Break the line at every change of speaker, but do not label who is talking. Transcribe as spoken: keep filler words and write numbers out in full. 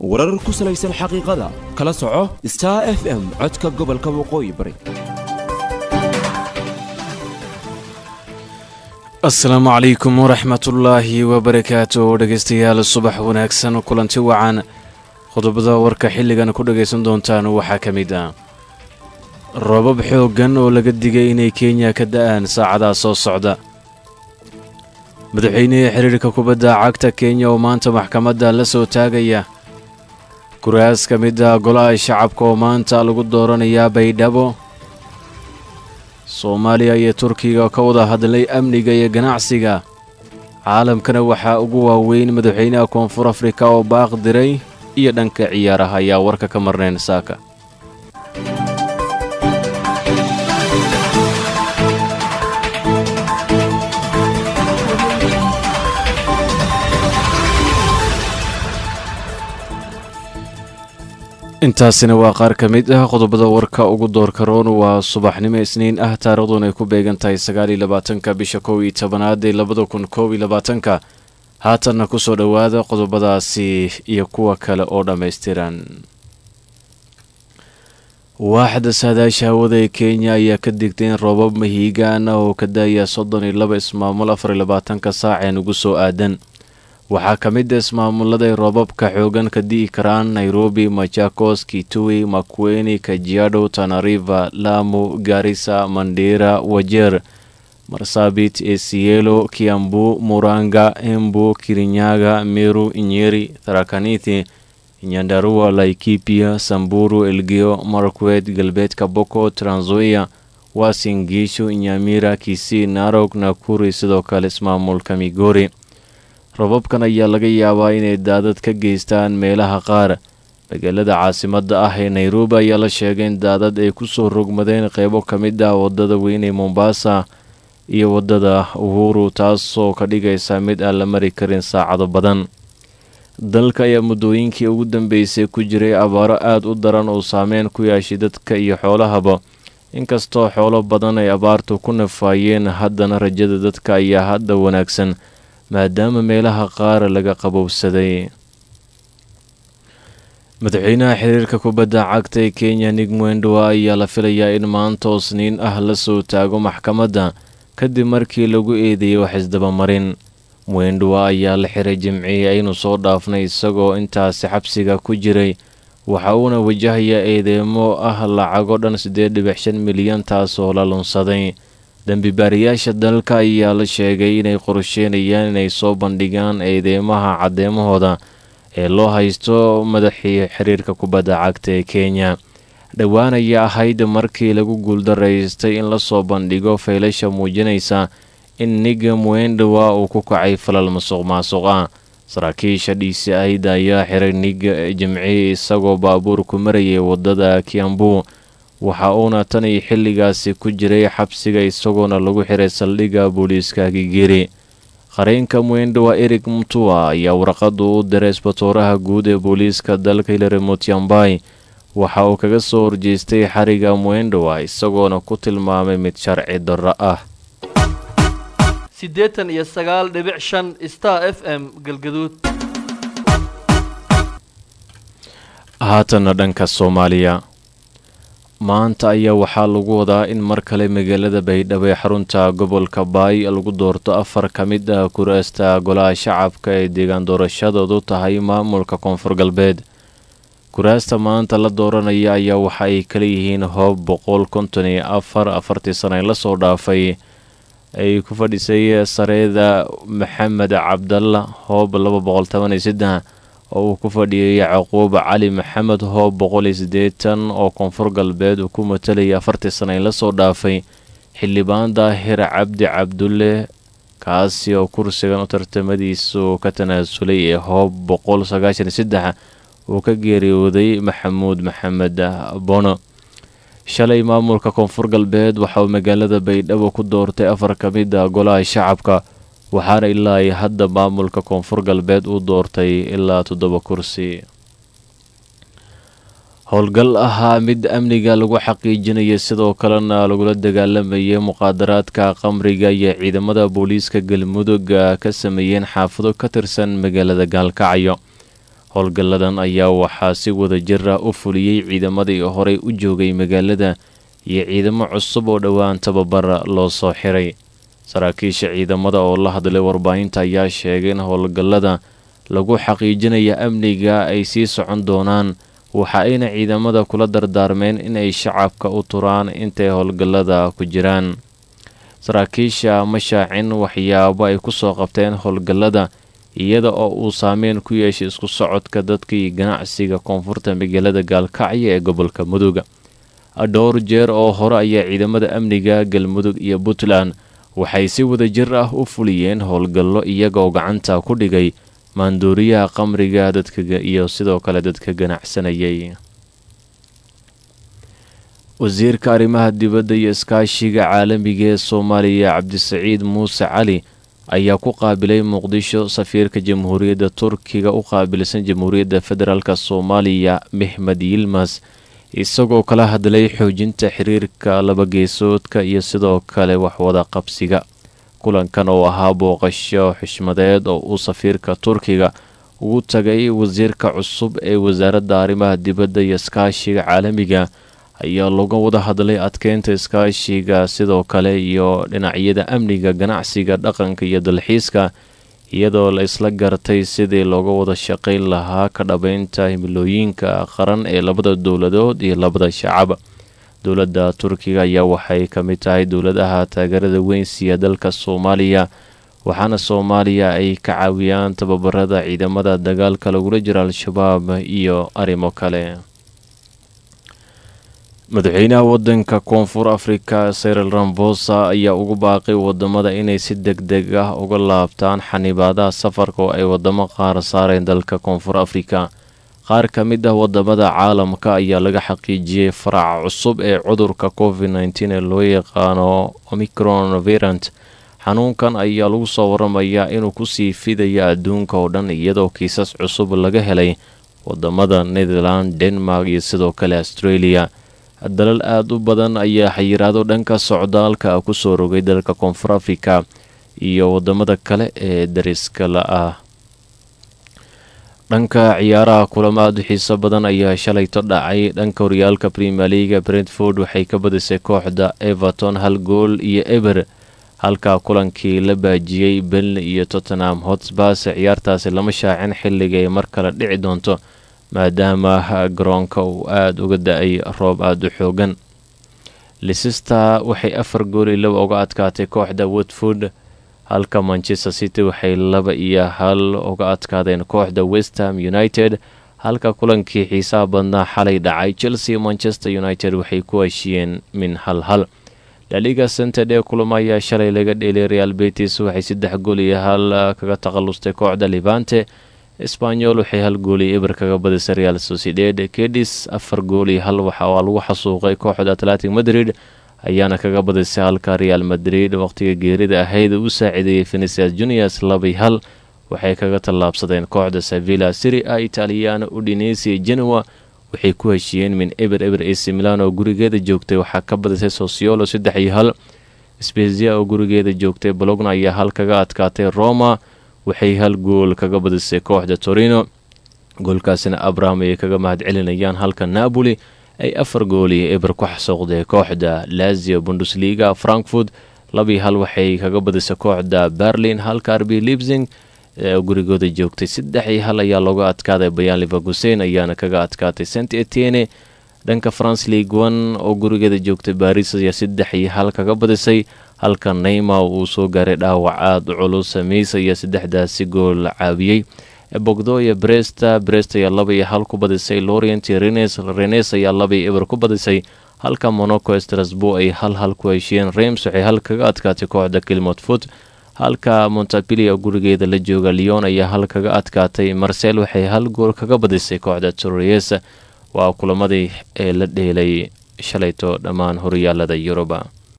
warar ku salaysan xaqiiqada kala soco Star F M codka gobolka waqooyi bari.
السلام عليكم ورحمة الله وبركاته dhageystayaal subax wanaagsan kulanti wacan qodobada warka xilligan ku dhageysan doontaan waxa kamid ah roobab xoogan oo laga digay inay Kenya ka da'aan saacadaha soo socda madaxweynaha xiriirka kubadda cagta Kenya oo maanta maxkamadda la soo taagaya kuraas kamid ah golaha shacabka oo maanta lagu dooranayaa Baydhabo Soomaaliya iyo Turkiga ka wada hadlay amniga iyo ganacsiga caalamkana waxa ugu waaweyn madaxweynaha Koonfur Afrika oo baaq diray iyo dhanka ciyaaraha ayaa warka ka marneen saaka intaasina waa qaar ka mid ah qodobada warka ugu doorka roon waa subaxnimo isniin ah taariikhduna ay ku beegan tahay sagaal iyo labaatanka bisha kow iyo tobanaad ee labada kun kow iyo labaatanka haatanna ku soo dhowaada qodobadaasi iyo kuwa kale oo dhammaystiran waaxda saadaasha hawada ee Kenya ayaa ka digtay in roobab mahiigaan ah oo ka da'aya soddon iyo laba ismaamul afar iyo labaatanka saac ee ugu soo aadan waxaa ka mid ah ismaamulada roobabka xoogan ka di'i karaan Nairobi, Machakos, Kitui, Makueni, Kajiado, Tana River, Lamu, Garissa, Mandera, Wajir, Marsabit, Isiolo, Kiambu, Muranga, Embu, Kirinyaga, Meru, Nyeri, Tharaka Nithi, Nyandarua, Laikipia, Samburu, Elgeyo Marakwet, Galbeedka Pokot, Trans Nzoia, Uasin Gishu, Nyamira, Kisii, Narok, Nakuru sidoo kale ismaamulka Migori roobabkan ayaa laga yaabaa inay daadad ka geystaan meelaha qaar magaalada caasimadda ah ee Nairobi ayaa la sheegay in daadad ay ku soo rogmadeen qaybo ka mid ah wadada weyn ee Mombasa iyo wadada Uhuru taasoo ka dhigaysa mid aan la mari karin saacado badan dalka ayaa muddooyinkii ugu dambeysay ku jiray abaaro aad u daran oo saameyn ku yeeshay dadka iyo xoolahaba inkastoo xoolo badan ay abaartu ku nafaayeen haddana rajada dadka ayaa hadda wanaagsan maadaama meelaha qaar laga qabowsaday madaxweynaha xiriirka kubadda cagta ee Kenya Nick Mwendwa ayaa la filayaa in maanta oo Isniin ah la soo taago maxkamadda kadib markii lagu eedeeyay wax isdabamarin Mwendwa ayaa la xiray Jimcihii aynu soo dhaafnay isagoo intaasi xabsiga ku jiray waxa uuna wajahayaa eedeemo ah lacago dhan siddeed dhibic shan milyan taasoo la lunsaday dambi baariyaasha dalka ayaa la sheegay inay qorsheynayaan inay soo bandhigaan eedeymaha cadeemahooda ee loo haysto madaxii xiriirka kubadda cagta ee Kenya dhawaan ayaa ahayd markii lagu guuldaraystay in la soo bandhigo faylasha muujinaysa in Nick Mwendwa uu ku kacay falal musuqmaasuq ah saraakiisha D C I da ayaa xiray Nick Jimcihii isagoo baabuur ku marayay wadada Kiambu waxa uuna tan iyo xilligaasi ku jiray xabsiga isagoona lagu xiray saldhigga booliiska Gigiri qareenka Mwendwa Eric Mutua ayaa warqad u diray isbitooraha guud ee booliiska dalka Hilary Mutyambai waxa uu kaga soo horjeestay xariga Mwendwa isagoona ku tilmaamay mid sharci darro ah
siddeetan iyo sagaal dhibic shan Star F M Galgaduud
haatan dhanka Soomaaliya maanta ayaa waxaa lagu wadaa in mar kale magaalada Baydhabo ee xarunta gobolka Baay lagu doorto afar ka mid ah kuraasta golaha shacabka ee deegaan doorashadoodu tahay maamulka Koonfur Galbeed kuraasta maanta la dooranaya ayaa waxa ay kala yihiin hoob boqol konton iyo afar afartii sano la soo dhaafay ay ku fadhisay sareeda Maxamed Cabdalla hoob laba boqol toban iyo saddex oo uu ku fadhiyay Yacquub Cali Maxamed hoob boqol iyo siddeetan oo Koonfur Galbeed uu ku matalay afartii sano la soo dhaafay xildhibaan Daahir Cabdi Cabdulle kaasi oo kursigan u tartamadiisu ka tanaasulay ee hoob boqol sagaashan iyo saddex uu ka geeriyooday Maxamuud Maxamed Bono shalay maamulka Koonfur Galbeed waxa uu magaalada Baydhabo ku doortay afar ka mid ah golaha shacabka waxaana ilaa ay hadda maamulka Koonfur Galbeed uu doortay ilaa toddoba kursi howlgal ahaa mid amniga lagu xaqiijinayo sidoo kalena lagula dagaalamayay muqaadaraadka qamriga iyo ciidamada booliiska Galmudug ka sameeyeen xaafado ka tirsan magaalada Gaalkacyo howlgalladan ayaa waxaa si wada jir ah u fuliyey ciidamadii horey u joogay magaalada iyo ciidamo cusub oo dhowaan tababar loo soo xiray. saraakiisha ciidamada oo la hadlay warbaahinta ayaa sheegay in howlgallada lagu xaqiijinaya amniga ay sii socon doonaan, waxa ayna ciidamada kula dardaarmeen inay shacabka u turaan intay howlgallada ku jiraan. saraakiisha ma shaacin waxyaabo ay ku soo qabteen howlgallada, iyada oo uu saameyn ku yeeshay isku socodka dadka iyo ganacsiga koonfurta magaalada Gaalkacyo ee gobolka Mudug. dhowr jeer oo hore ayaa ciidamada amniga Galmudug iyo Puntland waxay si wada jir ah u fuliyeen howlgallo iyagoo gacanta ku dhigay maandooriyaha qamriga dadka iyo sidoo kale dadka ganacsanayay. wasiirka arrimaha dibadda iyo iskaashiga caalamiga ee Soomaaliya Cabdisaciid Muuse Cali ayaa ku qaabilay Muqdisho safiirka Jamhuuriyadda Turkiga u qaabilsan Jamhuuriyadda Federaalka Soomaaliya Mehmed Yilmaz, isagoo kala hadlay xoojinta xiriirka laba geesoodka iyo sidoo kale waxwada qabsiga. kulankan oo ahaa booqasho xushmadeed oo uu safiirka Turkiga ugu tagay wasiirka cusub ee wasaaradda arrimaha dibadda iyo iskaashiga caalamiga ayaa looga wada hadlay adkeynta iskaashiga sidoo kale iyo dhinacyada amniga, ganacsiga, dhaqanka iyo dalxiiska, iyadoo la isla gartay sidii looga wada shaqayn lahaa ka dhabaynta himilooyinka qaran ee labada dowladood iyo labada shacab. dowladda Turkiga ayaa waxay ka mid tahay dowladaha taageerada weyn siiya dalka Soomaaliya, waxaana Soomaaliya ay ka caawiyaan tababarada ciidamada dagaalka lagula jiro Al-shabaab iyo arrimo kale. madaxweynaha wadanka Koonfur Afrika Cyril Ramaphosa ayaa ugu baaqay wadamada inay si degdeg ah uga laabtaan xanibaadaha safarka oo ay wadamo qaar saareen dalka Koonfur Afrika. qaar ka mid ah wadamada caalamka ayaa laga xaqiijiyay faraca cusub ee cudurka covid nineteen ee loo yaqaano Omicron variant. xanuunkan ayaa lagu soo waramayaa inuu ku sii fidayo adduunka oo dhan, iyadoo kiisas cusub laga helay wadamada Netherlands, Denmark iyo sidoo kale Australia. dalal aad u badan ayaa xayiraado dhanka socdaalka ku soo rogay dalka Koonfur Afrika iyo wadamada kale ee dariska la ah. dhanka ciyaaraha kulamo aad u xiiso badan ayaa shalayto dhacay. dhanka horyaalka Premier League, Brentford waxay ka badisay kooxda Everton hal gool iyo eber, halka kulankii la baajiyey Burnley iyo Tottenham Hotspur. ciyaartaasi lama shaacin xilliga ay mar kale dhici doonto maadaama garoonka uu aad uga da-ay roob aad u xoogan. Leicester waxay afar gool iyo laba uga adkaatay kooxda Watford, halka Manchester City waxay laba iyo hal uga adkaadeen kooxda West Ham United. halka kulankii xiisaha badnaa xalay dhacay, Chelsea Manchester United waxay ku heshiyeen min hal hal. La Liga Santander kulamo ayaa shalay laga dheelay. Real Betis waxay saddex gool iyo hal kaga takhalustay kooxda Levante. Espanyol waxay hal gool iyo eber kaga badisay Real Sociedad. Cadiz afar gool iyo hal waxa lagu xasuuqay kooxda Athletic Madrid ayaana kaga badisay, halka Real Madrid waqtiga geerida ahayd uu saacideeyay Vinicius Juniors laba iyo hal waxay kaga tallaabsadeen kooxda Sevilla. Serie A Italiano Udinese Genoa waxay ku heshiyeen min eber eber. A C Milan oo gurigeeda joogtay waxaa ka badisay Sassuolo saddex iyo hal. Spezia oo gurigeeda joogtay Bologna ayaa hal kaga adkaatay Roma, waxay hal gool kaga badisay kooxda Torino. goolkaasina Abraham ay kaga mahadcelinayaan, halka Napoli ay afar gool iyo eber ku xasuuqday kooxda Lazio. Bundesliga Frankfurt laba iyo hal waxay kaga badisay kooxda Berlin, halka R B Leipzig gurigooda joogtay saddex iyo hal ayaa looga adkaaday. Bayer Leverkusen ayaana kaga adkaatay Saint Etienne. dhanka France League one oo gurigeeda joogtay Paris ayaa saddex iyo hal kaga badisay, halka Neymar uu soo gaaray dhaawac aad u culus. Messi ayaa saddexdaasi gool caawiyey. Bordeaux iyo Brest Brest ayaa laba iyo hal ku badisay. Lorient iyo Rennes Rennes ayaa laba iyo eber ku badisay, halka Monaco Strasbourg ay hal hal ku heshiyeen. Reims waxay hal kaga adkaatay kooxda Clermont Foot, halka Montpellier gurigeeda la jooga Lyon ayaa hal kaga adkaatay. Marseille waxay hal gool kaga badisay kooxda Troyes. waa kulamadii ee la dheelay shalayto dhammaan horyaalada Yuruba.